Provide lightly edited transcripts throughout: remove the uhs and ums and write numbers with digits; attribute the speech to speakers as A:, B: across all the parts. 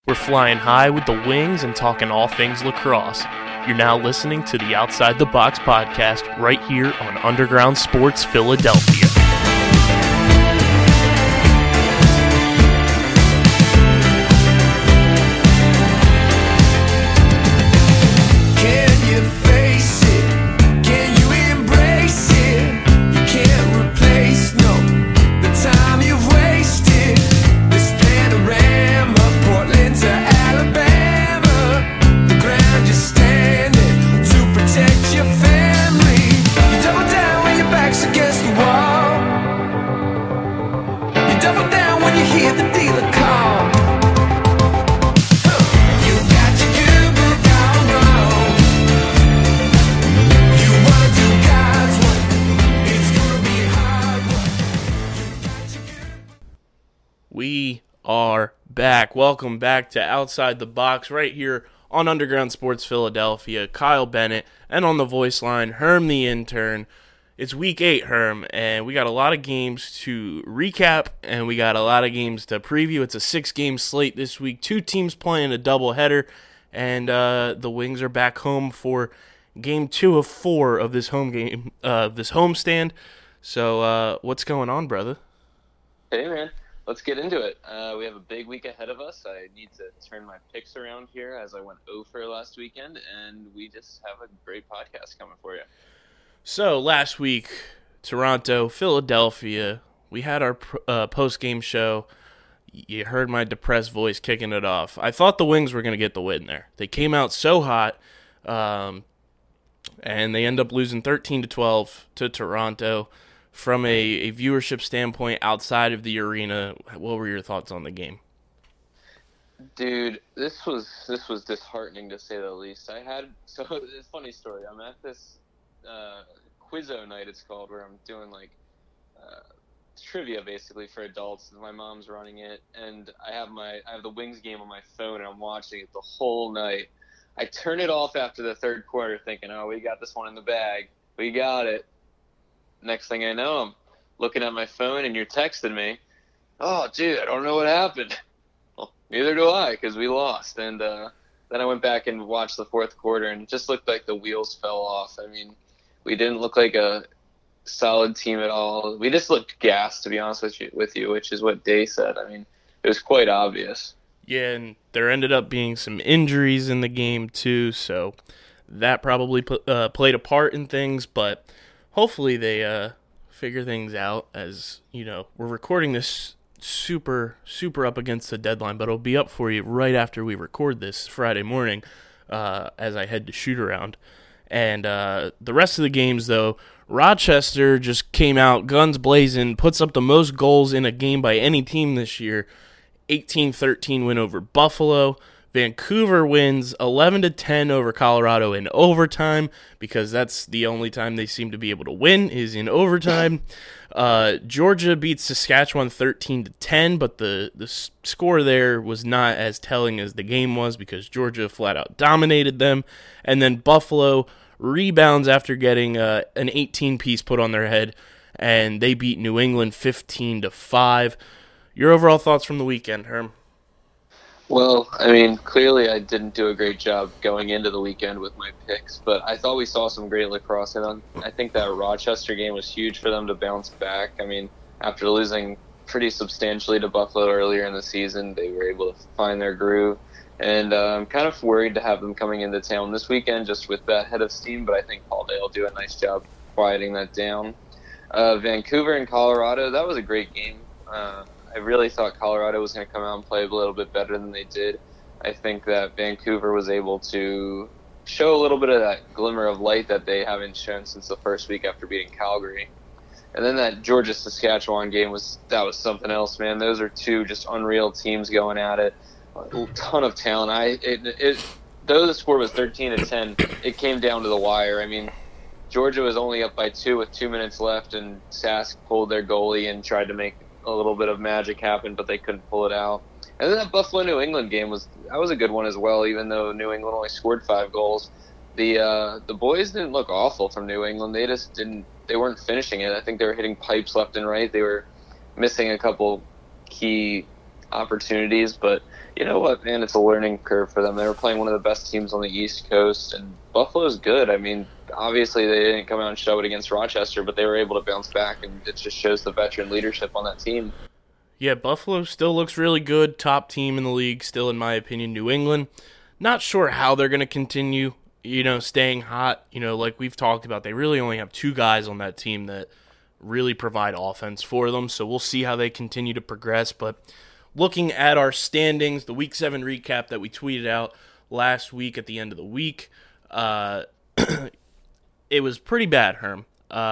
A: We're flying high with the wings and talking all things lacrosse. You're now listening to the Outside the Box podcast right here on Underground Sports Philadelphia. We are back. Welcome back to Outside the Box right here on Underground Sports Philadelphia. Kyle Bennett, and on the voice line, Herm the intern. It's week 8, Herm, and we got a lot of games to recap, and we got a lot of games to preview. It's a 6-game slate this week. 2 teams playing a doubleheader, and the Wings are back home for game 2 of 4 of this home game, this homestand. So, what's going on, brother?
B: Hey, man. Let's get into it. We have a big week ahead of us. I need to turn my picks around here as I went 0 for last weekend, and we just have a great podcast coming for you.
A: So, last week, Toronto, Philadelphia, we had our post-game show. You heard my depressed voice kicking it off. I thought the Wings were going to get the win there. They came out so hot, and they end up losing 13-12 to Toronto. From a viewership standpoint outside of the arena, what were your thoughts on the game?
B: Dude, this was disheartening to say the least. It's a funny story. I'm at this Quizzo night, it's called, where I'm doing trivia basically for adults. My mom's running it, and I have the Wings game on my phone, and I'm watching it the whole night. I turn it off after the third quarter, thinking, "Oh, we got this one in the bag. We got it." Next thing I know, I'm looking at my phone and you're texting me, "Oh, dude, I don't know what happened." Well, neither do I, because we lost. And then I went back and watched the fourth quarter, and it just looked like the wheels fell off. I mean, we didn't look like a solid team at all. We just looked gassed, to be honest with you, which is what Day said. I mean, it was quite obvious.
A: Yeah, and there ended up being some injuries in the game, too, so that probably played a part in things, but hopefully they figure things out. As you know, we're recording this super up against the deadline, but it'll be up for you right after we record this Friday morning as I head to shoot around. And the rest of the games, though, Rochester just came out guns blazing, puts up the most goals in a game by any team this year. 18-13 win over Buffalo. Vancouver wins 11-10 over Colorado in overtime, because that's the only time they seem to be able to win is in overtime. Georgia beats Saskatchewan 13-10, but the score there was not as telling as the game was, because Georgia flat out dominated them. And then Buffalo rebounds after getting an 18-piece put on their head, and they beat New England 15-5. Your overall thoughts from the weekend, Herm?
B: Well, I mean, clearly I didn't do a great job going into the weekend with my picks, but I thought we saw some great lacrosse, and I think that Rochester game was huge for them to bounce back. I mean, after losing pretty substantially to Buffalo earlier in the season, they were able to find their groove, and I'm kind of worried to have them coming into town this weekend just with that head of steam, but I think Paul Day will do a nice job quieting that down. Vancouver and Colorado, that was a great game. I really thought Colorado was going to come out and play a little bit better than they did. I think that Vancouver was able to show a little bit of that glimmer of light that they haven't shown since the first week after beating Calgary. And then that Georgia-Saskatchewan game was something else, man. Those are 2 just unreal teams going at it. A ton of talent. Though the score was 13-10, it came down to the wire. I mean, Georgia was only up by 2 with 2 minutes left, and Sask pulled their goalie and tried to make a little bit of magic happen, but they couldn't pull it out. And then that Buffalo-New England game was a good one as well, even though New England only scored 5 goals. The boys didn't look awful from New England. They weren't finishing it. I think they were hitting pipes left and right. They were missing a couple key opportunities, but you know what, man, it's a learning curve for them. They were playing one of the best teams on the East Coast, and Buffalo's good. I mean, obviously they didn't come out and show it against Rochester, but they were able to bounce back, and it just shows the veteran leadership on that team.
A: Yeah, Buffalo still looks really good. Top team in the league, still in my opinion. New England, not sure how they're going to continue, staying hot. Like we've talked about, they really only have 2 guys on that team that really provide offense for them. So we'll see how they continue to progress. But looking at our standings, the Week 7 recap that we tweeted out last week at the end of the week, it was pretty bad, Herm.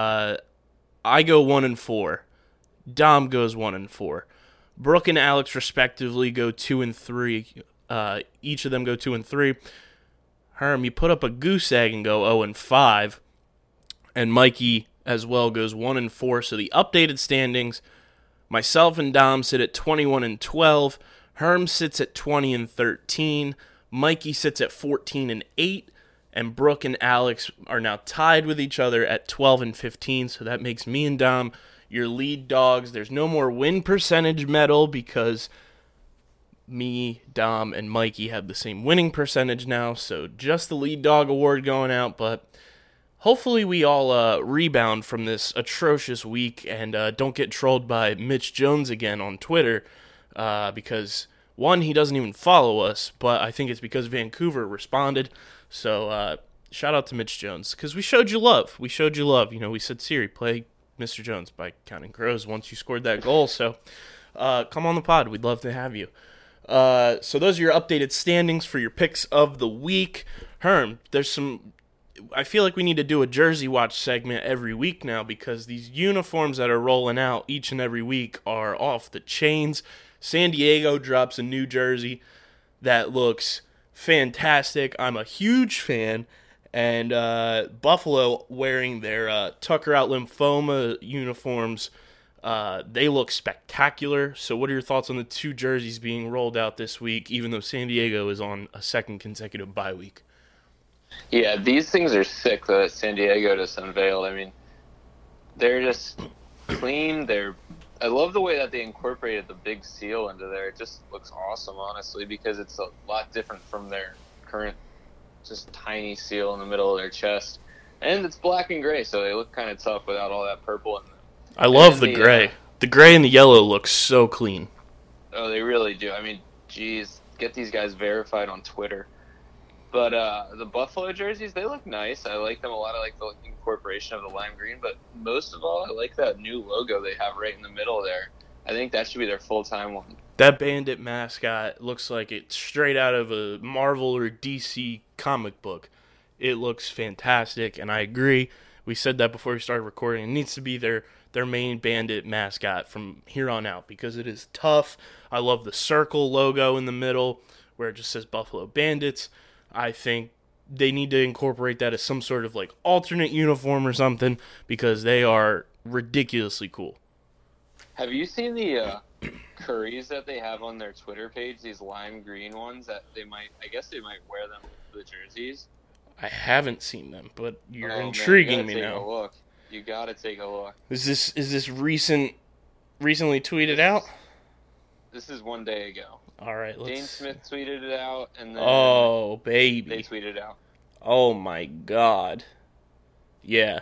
A: I go 1-4. Dom goes 1-4. Brooke and Alex, respectively, go 2-3. Each of them go 2-3. Herm, you put up a goose egg and go 0-5. And Mikey as well goes 1-4. So the updated standings, myself and Dom sit at 21-12. Herm sits at 20-13. Mikey sits at 14-8. And Brooke and Alex are now tied with each other at 12-15. So that makes me and Dom your lead dogs. There's no more win percentage medal because me, Dom, and Mikey have the same winning percentage now. So just the lead dog award going out. But hopefully we all rebound from this atrocious week and don't get trolled by Mitch Jones again on Twitter because, one, he doesn't even follow us, but I think it's because Vancouver responded. So shout out to Mitch Jones because we showed you love. We showed you love. We said, Siri, play Mr. Jones by Counting Crows once you scored that goal. So come on the pod. We'd love to have you. So those are your updated standings for your picks of the week. Herm, I feel like we need to do a Jersey Watch segment every week now because these uniforms that are rolling out each and every week are off the chains. San Diego drops a new jersey that looks fantastic. I'm a huge fan. And Buffalo wearing their Tucker Out Lymphoma uniforms, they look spectacular. So what are your thoughts on the 2 jerseys being rolled out this week, even though San Diego is on a second consecutive bye week?
B: Yeah, these things are sick that San Diego just unveiled. I mean, they're just clean. I love the way that they incorporated the big seal into there. It just looks awesome, honestly, because it's a lot different from their current just tiny seal in the middle of their chest. And it's black and gray, so they look kind of tough without all that purple in them.
A: I love the gray. The gray and the yellow look so clean.
B: Oh, they really do. I mean, geez, get these guys verified on Twitter. But the Buffalo jerseys, they look nice. I like them a lot. I like the incorporation of the lime green. But most of all, I like that new logo they have right in the middle there. I think that should be their full-time one.
A: That Bandit mascot looks like it's straight out of a Marvel or DC comic book. It looks fantastic, and I agree. We said that before we started recording. It needs to be their main Bandit mascot from here on out because it is tough. I love the circle logo in the middle where it just says Buffalo Bandits. I think they need to incorporate that as some sort of like alternate uniform or something because they are ridiculously cool.
B: Have you seen the Curries that they have on their Twitter page? These lime green ones that I guess they might wear them with the jerseys.
A: I haven't seen them, but you're intriguing me now.
B: Look. You gotta take a look.
A: Is this recently tweeted out?
B: This is 1 day ago.
A: All right,
B: Dane Smith tweeted it out, and then
A: baby,
B: they tweeted it out.
A: Oh my God. Yeah.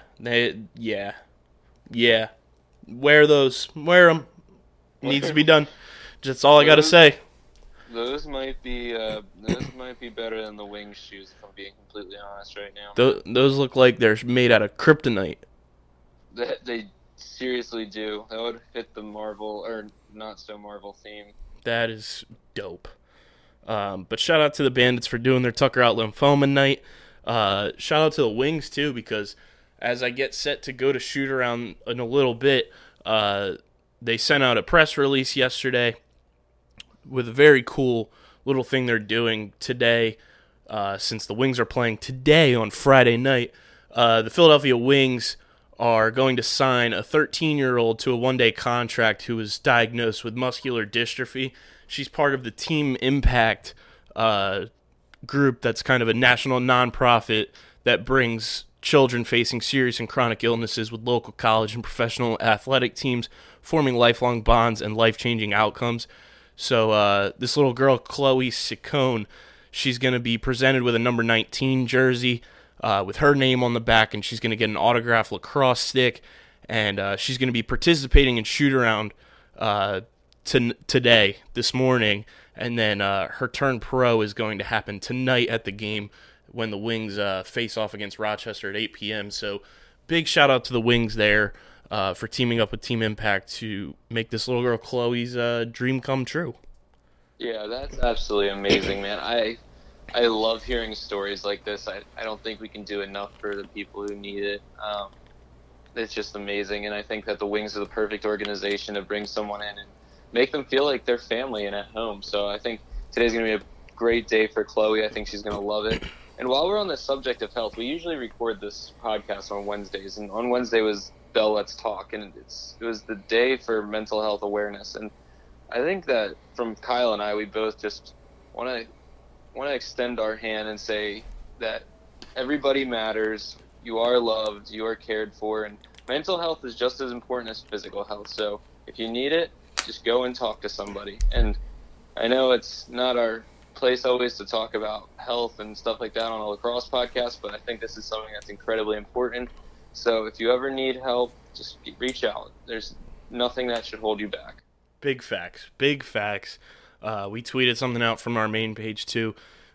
A: Wear those. Wear them. Needs to be done. That's all I got to say.
B: Those might be better than the Wings shoes, if I'm being completely honest right now.
A: Those look like they're made out of kryptonite.
B: They seriously do. That would fit the Marvel, or not so Marvel theme.
A: That is dope. But shout out to the Bandits for doing their Tucker Out Lymphoma night. Shout out to the Wings, too, because as I get set to go to shoot around in a little bit, they sent out a press release yesterday with a very cool little thing they're doing today, since the Wings are playing today on Friday night. The Philadelphia Wings are going to sign a 13-year-old to a one-day contract who was diagnosed with muscular dystrophy. She's part of the Team Impact group that's kind of a national nonprofit that brings children facing serious and chronic illnesses with local college and professional athletic teams, forming lifelong bonds and life-changing outcomes. So this little girl, Chloe Ciccone, she's going to be presented with a number 19 jersey with her name on the back, and she's going to get an autographed lacrosse stick, and she's going to be participating in shoot-around today, this morning, and then her turn pro is going to happen tonight at the game when the Wings face off against Rochester at 8 p.m. So big shout-out to the Wings there for teaming up with Team Impact to make this little girl Chloe's dream come true.
B: Yeah, that's absolutely amazing, man. I love hearing stories like this. I don't think we can do enough for the people who need it. It's just amazing, and I think that the Wings are the perfect organization to bring someone in and make them feel like they're family and at home. So I think today's going to be a great day for Chloe. I think she's going to love it. And while we're on the subject of health, we usually record this podcast on Wednesdays, and on Wednesday was Bell Let's Talk, and it was the day for mental health awareness. And I think that from Kyle and I, we both just want to extend our hand and say that everybody matters. You are loved. You are cared for. And mental health is just as important as physical health. So if you need it, just go and talk to somebody. And I know it's not our place always to talk about health and stuff like that on a lacrosse podcast, but I think this is something that's incredibly important. So if you ever need help, just reach out. There's nothing that should hold you back.
A: Big facts. Big facts. We tweeted something out from our main page too.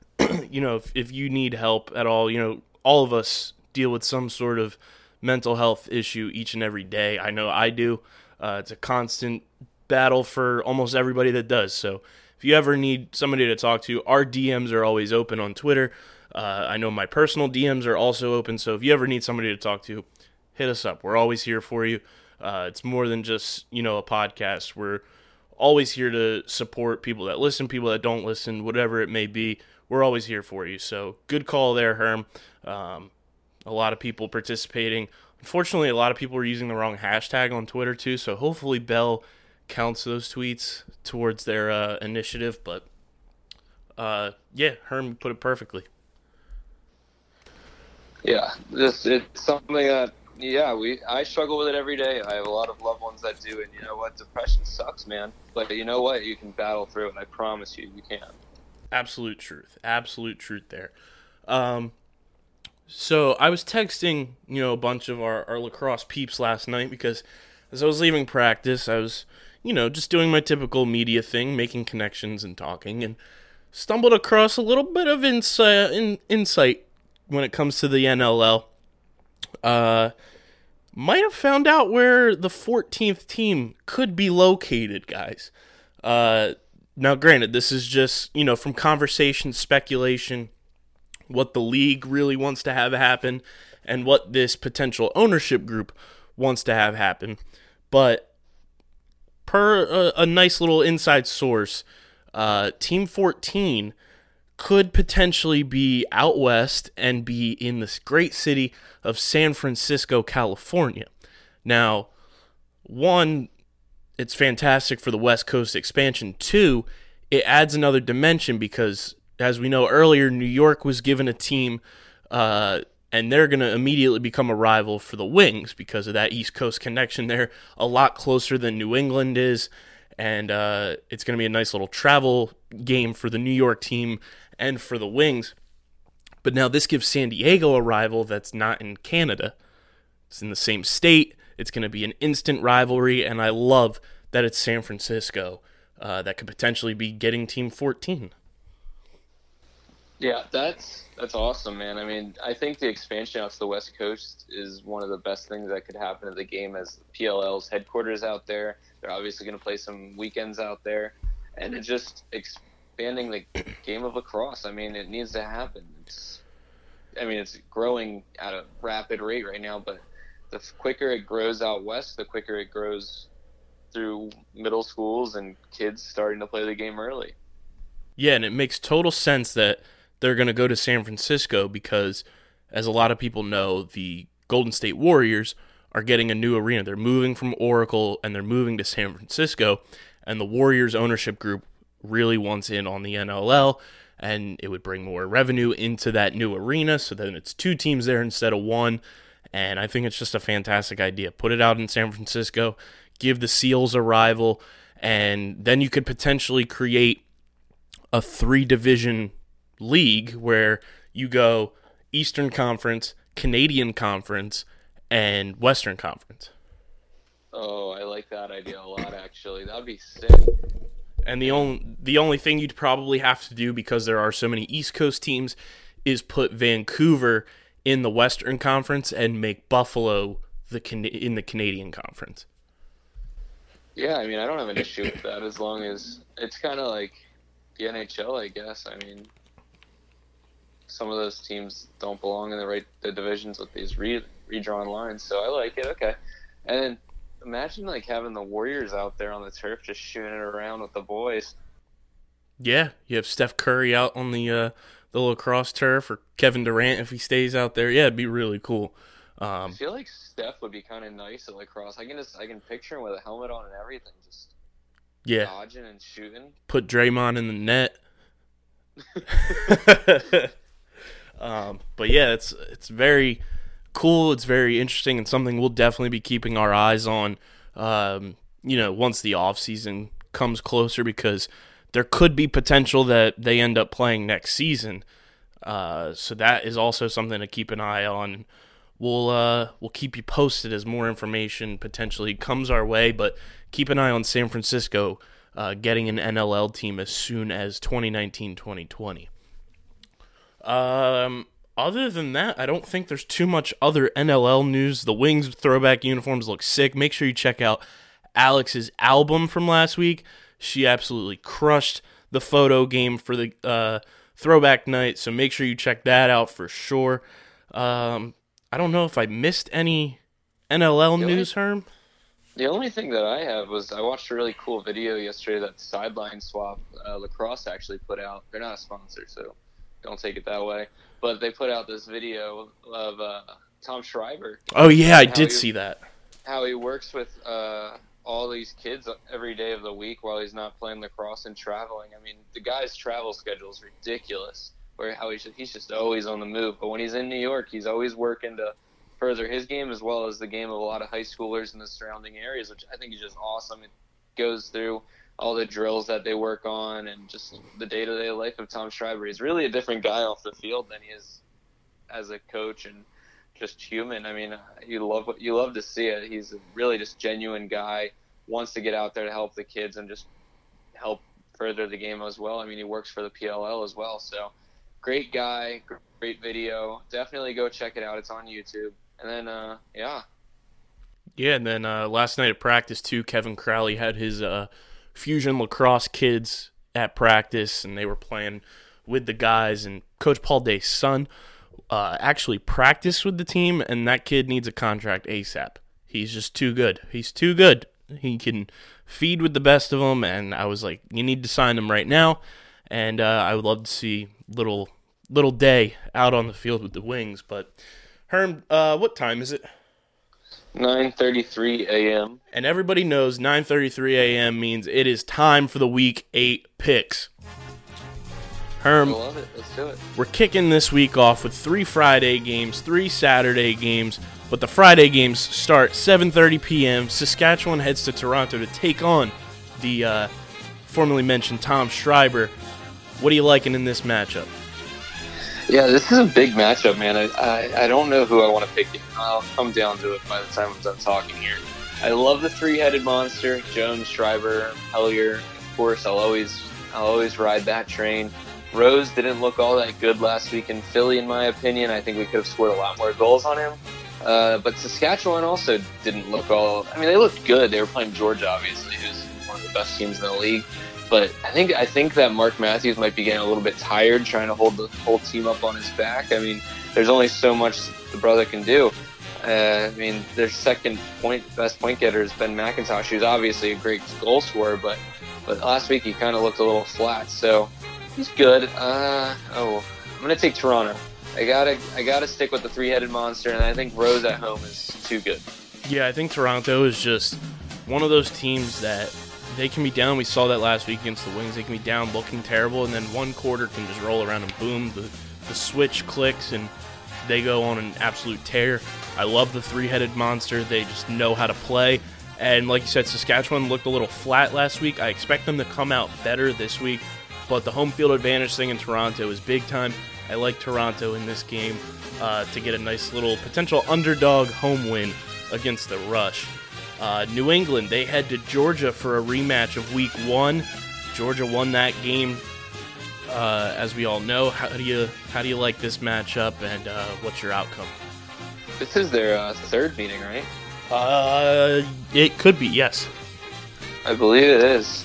A: If you need help at all, all of us deal with some sort of mental health issue each and every day. I know I do. It's a constant battle for almost everybody that does. So if you ever need somebody to talk to, our DMs are always open on Twitter. I know my personal DMs are also open. So if you ever need somebody to talk to, hit us up. We're always here for you. It's more than just, a podcast. We're always here to support people that listen, people that don't listen, whatever it may be. We're always here for you. So good call there, Herm. A lot of people participating. Unfortunately, a lot of people are using the wrong hashtag on Twitter too. So hopefully Bell counts those tweets towards their initiative. But Herm put it perfectly.
B: Yeah, it's something that I struggle with it every day. I have a lot of loved ones that do, and you know what? Depression sucks, man. But you know what? You can battle through it. I promise you can.
A: Absolute truth there. So I was texting, a bunch of our lacrosse peeps last night because as I was leaving practice, I was, just doing my typical media thing, making connections and talking, and stumbled across a little bit of insight when it comes to the NLL. Might have found out where the 14th team could be located, guys. Now, granted, this is just, from conversation, speculation, what the league really wants to have happen, and what this potential ownership group wants to have happen. But per a nice little inside source, Team 14 could potentially be out west and be in this great city of San Francisco, California. Now, one, it's fantastic for the West Coast expansion. Two, it adds another dimension because, as we know earlier, New York was given a team, and they're going to immediately become a rival for the Wings because of that East Coast connection. They're a lot closer than New England is, and it's going to be a nice little travel game for the New York team and for the Wings. But now this gives San Diego a rival that's not in Canada. It's in the same state. It's going to be an instant rivalry, and I love that it's San Francisco that could potentially be getting Team 14.
B: Yeah, that's awesome, man. I mean, I think the expansion out to the West Coast is one of the best things that could happen to the game as PLL's headquarters out there. They're obviously going to play some weekends out there, and it's just expanding the game of lacrosse. I mean, it needs to happen. It's growing at a rapid rate right now, but the quicker it grows out west, the quicker it grows through middle schools and kids starting to play the game early.
A: Yeah, and it makes total sense that they're going to go to San Francisco because, as a lot of people know, the Golden State Warriors are getting a new arena. They're moving from Oracle and they're moving to San Francisco, and the Warriors ownership group really wants in on the NLL, and it would bring more revenue into that new arena, so then it's two teams there instead of one, and I think it's just a fantastic idea. Put it out in San Francisco, give the Seals a rival, And then you could potentially create a 3-division league where you go Eastern Conference, Canadian Conference, and Western Conference.
B: Oh, I like that idea a lot, actually. That'd be sick.
A: And the only thing you'd probably have to do, because there are so many East Coast teams, is put Vancouver in the Western Conference and make Buffalo in the Canadian Conference.
B: Yeah, I mean, I don't have an issue with that as long as it's kind of like the NHL, I guess. I mean, some of those teams don't belong in the divisions with these redrawn lines, so I like it. Okay. And then imagine like having the Warriors out there on the turf just shooting it around with the boys.
A: Yeah, you have Steph Curry out on the lacrosse turf, or Kevin Durant if he stays out there. Yeah, it'd be really cool.
B: I feel like Steph would be kind of nice at lacrosse. I can picture him with a helmet on and everything, just dodging and shooting.
A: Put Draymond in the net. But yeah, it's very cool. It's very interesting, and something we'll definitely be keeping our eyes on. Once the off season comes closer, because there could be potential that they end up playing next season. So that is also something to keep an eye on. We'll keep you posted as more information potentially comes our way, but keep an eye on San Francisco getting an NLL team as soon as 2019-2020. Other than that, I don't think there's too much other NLL news. The Wings throwback uniforms look sick. Make sure you check out Alex's album from last week. She absolutely crushed the photo game for the throwback night, so make sure you check that out for sure. I don't know if I missed any NLL news, Herm.
B: The only thing that I have was I watched a really cool video yesterday that Sideline Swap Lacrosse actually put out. They're not a sponsor, so don't take it that way. But they put out this video of Tom Schreiber.
A: Oh, yeah, I did see that.
B: How he works with all these kids every day of the week while he's not playing lacrosse and traveling. I mean, the guy's travel schedule is ridiculous. He's just always on the move. But when he's in New York, he's always working to further his game as well as the game of a lot of high schoolers in the surrounding areas, which I think is just awesome. It goes through all the drills that they work on and just the day-to-day life of Tom Schreiber. He's really a different guy off the field than he is as a coach and just human. I mean, you love to see it. He's a really just genuine guy, wants to get out there to help the kids and just help further the game as well. I mean, he works for the PLL as well, so great guy, great video. Definitely go check it out. It's on YouTube. And then, yeah.
A: Yeah, and then last night at practice, too, Kevin Crowley had his Fusion Lacrosse kids at practice, and they were playing with the guys. And Coach Paul Day's son actually practiced with the team, and that kid needs a contract ASAP. He's just too good. He's too good. He can feed with the best of them, and I was like, you need to sign him right now. And I would love to see little Day out on the field with the Wings. But Herm, what time is it?
B: 9:33 a.m.
A: And everybody knows 9:33 a.m. means it is time for the Week 8 picks. Herm,
B: I love it. Let's do it.
A: We're kicking this week off with 3 Friday games, 3 Saturday games, but the Friday games start 7:30 p.m. Saskatchewan heads to Toronto to take on the formerly mentioned Tom Schreiber. What are you liking in this matchup?
B: Yeah, this is a big matchup, man. I don't know who I want to pick yet. I'll come down to it by the time I'm done talking here. I love the three-headed monster, Jones, Schreiber, Hellier. Of course, I'll always ride that train. Rose didn't look all that good last week in Philly, in my opinion. I think we could have scored a lot more goals on him. But Saskatchewan also didn't look all... I mean, they looked good. They were playing Georgia, obviously, who's one of the best teams in the league. But I think that Mark Matthews might be getting a little bit tired trying to hold the whole team up on his back. I mean, there's only so much the brother can do. I mean, their best point getter is Ben McIntosh, who's obviously a great goal scorer, but last week he kind of looked a little flat. So he's good. I'm gonna take Toronto. I gotta stick with the three-headed monster, and I think Rose at home is too good.
A: Yeah, I think Toronto is just one of those teams that they can be down. We saw that last week against the Wings. They can be down looking terrible, and then one quarter can just roll around and boom, the switch clicks, and they go on an absolute tear. I love the three-headed monster. They just know how to play. And like you said, Saskatchewan looked a little flat last week. I expect them to come out better this week, but the home field advantage thing in Toronto is big time. I like Toronto in this game to get a nice little potential underdog home win against the Rush. New England, they head to Georgia for a rematch of Week 1. Georgia won that game, as we all know. How do you like this matchup, and what's your outcome?
B: This is their third meeting, right?
A: It could be, yes.
B: I believe it is.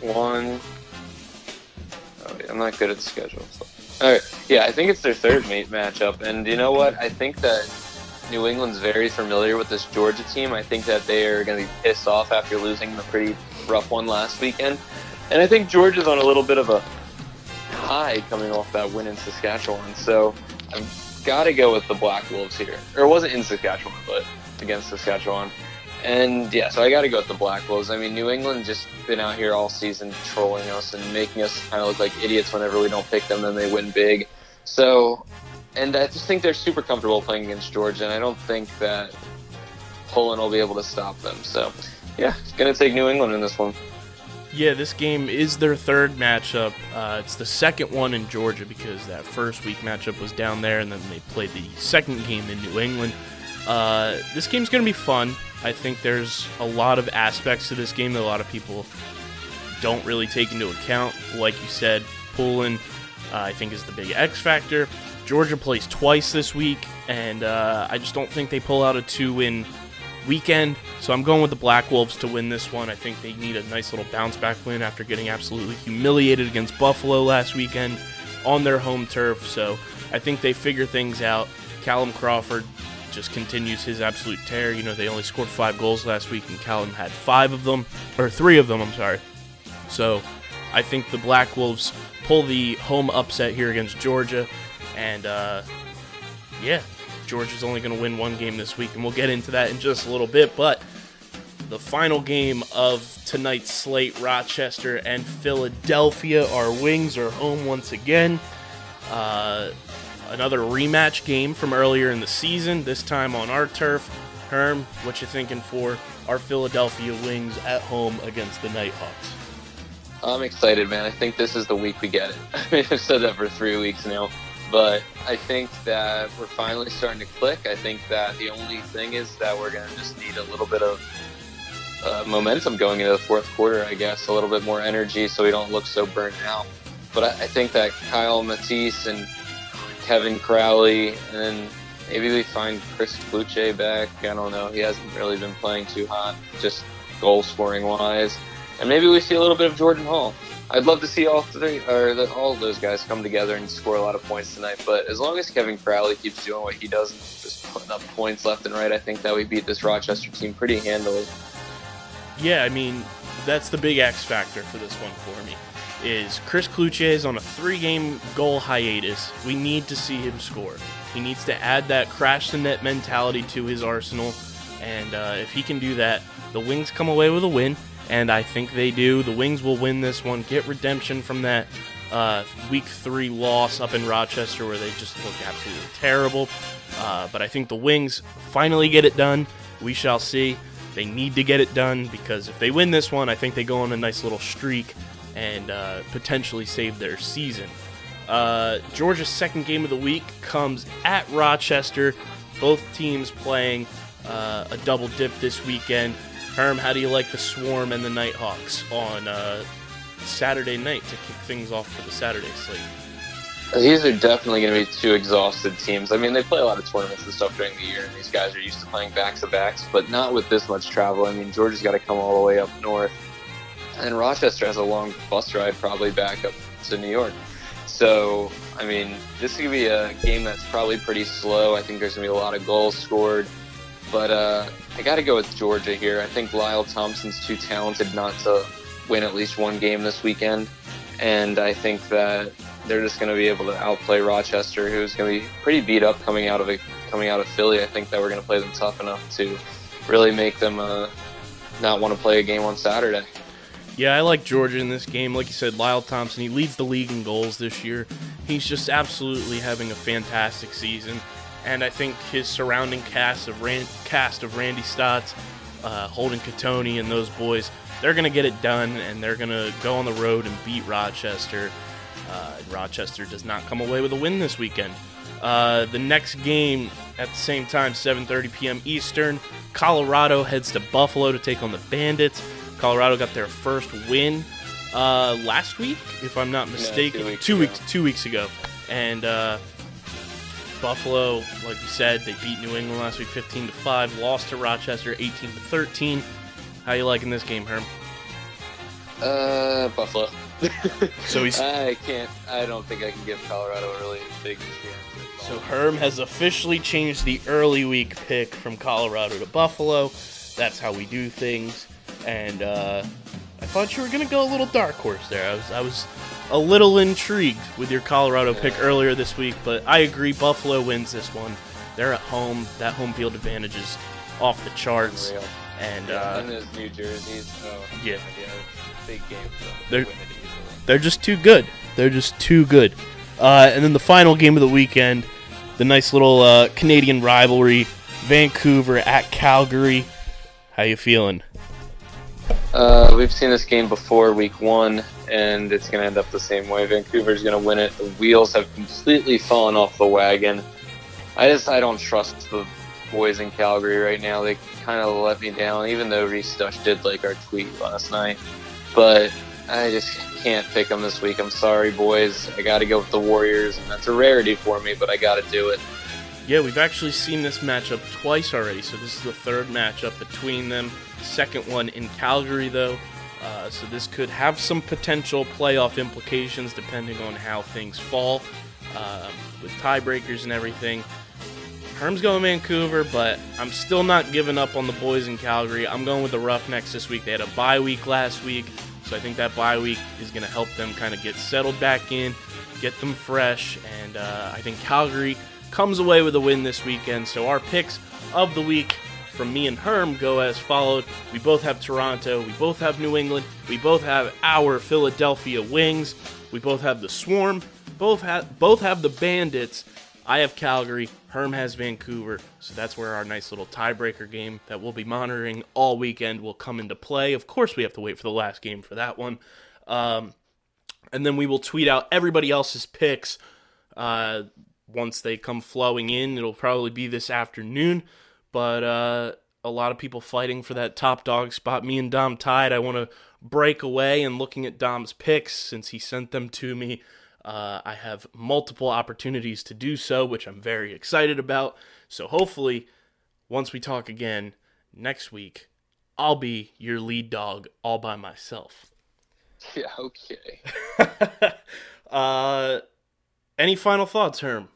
B: I'm not good at schedules. All right, yeah, I think it's their third matchup, and you know what? I think that New England's very familiar with this Georgia team. I think that they are going to be pissed off after losing the pretty rough one last weekend, and I think Georgia's on a little bit of a high coming off that win in Saskatchewan, so I've got to go with the Black Wolves here. Or it wasn't in Saskatchewan, but against Saskatchewan. And yeah, so I got to go with the Black Wolves. I mean, New England just been out here all season trolling us and making us kind of look like idiots whenever we don't pick them, then they win big. So, and I just think they're super comfortable playing against Georgia, and I don't think that Poland will be able to stop them. So, yeah, going to take New England in this one.
A: Yeah, this game is their third matchup. It's the second one in Georgia because that first week matchup was down there, and then they played the second game in New England. This game's going to be fun. I think there's a lot of aspects to this game that a lot of people don't really take into account. Like you said, Poland, I think, is the big X factor. Georgia plays twice this week, and I just don't think they pull out a 2-win weekend. So I'm going with the Black Wolves to win this one. I think they need a nice little bounce-back win after getting absolutely humiliated against Buffalo last weekend on their home turf. So I think they figure things out. Callum Crawford just continues his absolute tear. You know, they only scored 5 goals last week, and Callum had 3 of them, I'm sorry. So I think the Black Wolves pull the home upset here against Georgia, and yeah, Georgia's only going to win one game this week, and we'll get into that in just a little bit. But the final game of tonight's slate, Rochester and Philadelphia. Our Wings are home once again. Another rematch game from earlier in the season, this time on our turf. Herm, what you thinking for our Philadelphia Wings at home against the Nighthawks?
B: I'm excited, man. I think this is the week we get it. I mean, I've said that for 3 weeks now, but I think that we're finally starting to click. I think that the only thing is that we're going to just need a little bit of momentum going into the fourth quarter, I guess, a little bit more energy so we don't look so burnt out. But I think that Kyle Matisse and Kevin Crowley, and then maybe we find Chris Kluche back. I don't know. He hasn't really been playing too hot, just goal-scoring wise. And maybe we see a little bit of Jordan Hall. I'd love to see all of those guys come together and score a lot of points tonight. But as long as Kevin Crowley keeps doing what he does and just putting up points left and right, I think that we beat this Rochester team pretty handily.
A: Yeah, I mean, that's the big X factor for this one for me. Is Chris Kluche is on a 3-game goal hiatus. We need to see him score. He needs to add that crash the net mentality to his arsenal, and if he can do that, the Wings come away with a win, and I think they do. The Wings will win this one, get redemption from that Week 3 loss up in Rochester where they just looked absolutely terrible. But I think the Wings finally get it done. We shall see. They need to get it done because if they win this one, I think they go on a nice little streak and potentially save their season. Georgia's second game of the week comes at Rochester. Both teams playing a double dip this weekend. Herm, how do you like the Swarm and the Nighthawks on Saturday night to kick things off for the Saturday slate?
B: These are definitely going to be 2 exhausted teams. I mean, they play a lot of tournaments and stuff during the year, and these guys are used to playing backs-to-backs, but not with this much travel. I mean, Georgia's got to come all the way up north. And Rochester has a long bus ride probably back up to New York. So, I mean, this is going to be a game that's probably pretty slow. I think there's going to be a lot of goals scored. But I got to go with Georgia here. I think Lyle Thompson's too talented not to win at least one game this weekend. And I think that they're just going to be able to outplay Rochester, who's going to be pretty beat up coming out of Philly. I think that we're going to play them tough enough to really make them not want to play a game on Saturday.
A: Yeah, I like Georgia in this game. Like you said, Lyle Thompson, he leads the league in goals this year. He's just absolutely having a fantastic season. And I think his surrounding cast of Randy Stotts Holden Catoni and those boys, they're going to get it done, and they're going to go on the road and beat Rochester. Rochester does not come away with a win this weekend. The next game at the same time, 7:30 p.m. Eastern, Colorado heads to Buffalo to take on the Bandits. Colorado got their first win last week, if I'm not mistaken.
B: Yeah,
A: 2 weeks ago. And Buffalo, like you said, they beat New England last week 15-5, lost to Rochester 18-13. How you liking this game, Herm?
B: Buffalo.
A: So he's.
B: I don't think I can give Colorado a really big chance.
A: So Herm has officially changed the early week pick from Colorado to Buffalo. That's how we do things. And I thought you were gonna go a little dark horse there. I was a little intrigued with your Colorado pick earlier this week, but I agree. Buffalo wins this one. They're at home. That home field advantage is off the charts.
B: Unreal.
A: And
B: those New Jerseys.
A: yeah,
B: big game for them.
A: They're just too good. They're just too good. And then the final game of the weekend, the nice little Canadian rivalry, Vancouver at Calgary. How you feeling?
B: We've seen this game before, week 1, and it's going to end up the same way. Vancouver's going to win it. The wheels have completely fallen off the wagon. I don't trust the boys in Calgary right now. They kind of let me down, even though Reese Dush did like our tweet last night. But I just can't pick them this week. I'm sorry, boys. I got to go with the Warriors, and that's a rarity for me, but I got to do it.
A: Yeah, we've actually seen this matchup twice already, so this is the third matchup between them. Second one in Calgary, though, so this could have some potential playoff implications depending on how things fall with tiebreakers and everything. Herm's going Vancouver, but I'm still not giving up on the boys in Calgary. I'm going with the Roughnecks this week. They had a bye week last week, so I think that bye week is going to help them kind of get settled back in, get them fresh, and I think Calgary comes away with a win this weekend. So our picks of the week from me and Herm go as followed. We both have Toronto. We both have New England. We both have our Philadelphia Wings. We both have the Swarm. Both have the Bandits. I have Calgary. Herm has Vancouver. So that's where our nice little tiebreaker game that we'll be monitoring all weekend will come into play. Of course, we have to wait for the last game for that one. And then we will tweet out everybody else's picks once they come flowing in. It'll probably be this afternoon. But a lot of people fighting for that top dog spot. Me and Dom tied. I want to break away, and looking at Dom's picks, since he sent them to me, I have multiple opportunities to do so, which I'm very excited about. So hopefully, once we talk again next week, I'll be your lead dog all by myself.
B: Yeah, okay.
A: Any final thoughts, Herm?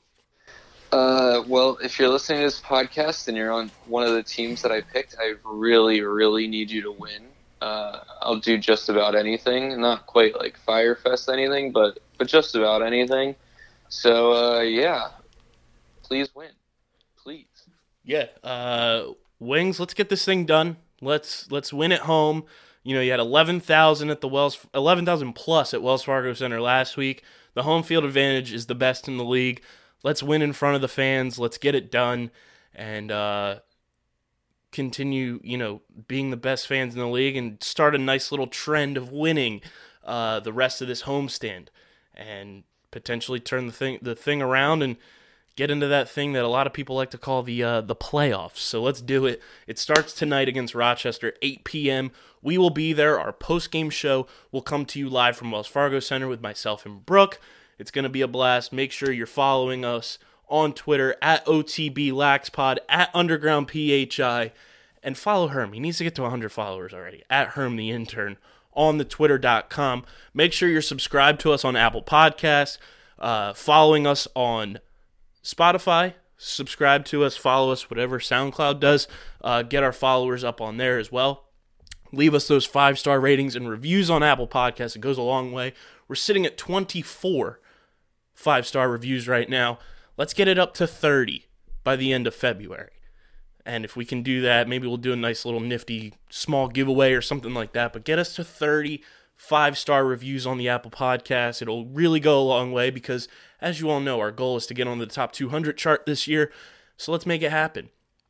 B: Well, if you're listening to this podcast and you're on one of the teams that I picked, I really, really need you to win. I'll do just about anything. Not quite like Firefest anything, but just about anything. So, yeah. Please win. Please.
A: Yeah. Wings, let's get this thing done. Let's win at home. You know, you had 11,000 plus at Wells Fargo Center last week. The home field advantage is the best in the league. Let's win in front of the fans. Let's get it done and continue, being the best fans in the league and start a nice little trend of winning the rest of this homestand and potentially turn the thing around and get into that thing that a lot of people like to call the playoffs. So let's do it. It starts tonight against Rochester, 8 p.m. We will be there. Our post-game show will come to you live from Wells Fargo Center with myself and Brooke. It's going to be a blast. Make sure you're following us on Twitter at OTBLaxPod, at UndergroundPHI, and follow Herm. He needs to get to 100 followers already, at Herm the Intern on the Twitter.com. Make sure you're subscribed to us on Apple Podcasts, following us on Spotify, subscribe to us, follow us, whatever SoundCloud does. Get our followers up on there as well. Leave us those 5-star ratings and reviews on Apple Podcasts. It goes a long way. We're sitting at 24 5-star reviews right now. Let's get it up to 30 by the end of February. And if we can do that, maybe we'll do a nice little nifty small giveaway or something like that. But get us to 30 5-star reviews on the Apple Podcast. It'll really go a long way because, as you all know, our goal is to get on the top 200 chart this year. So let's make it happen.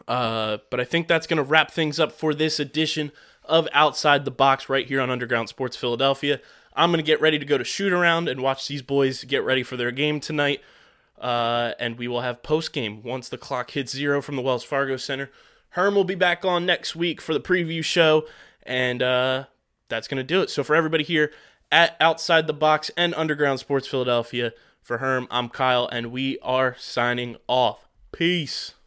A: But I think that's going to wrap things up for this edition of Outside the Box right here on Underground Sports Philadelphia. I'm going to get ready to go to shoot around and watch these boys get ready for their game tonight. And we will have post-game once the clock hits 0 from the Wells Fargo Center. Herm will be back on next week for the preview show, and that's going to do it. So for everybody here at Outside the Box and Underground Sports Philadelphia, for Herm, I'm Kyle, and we are signing off. Peace.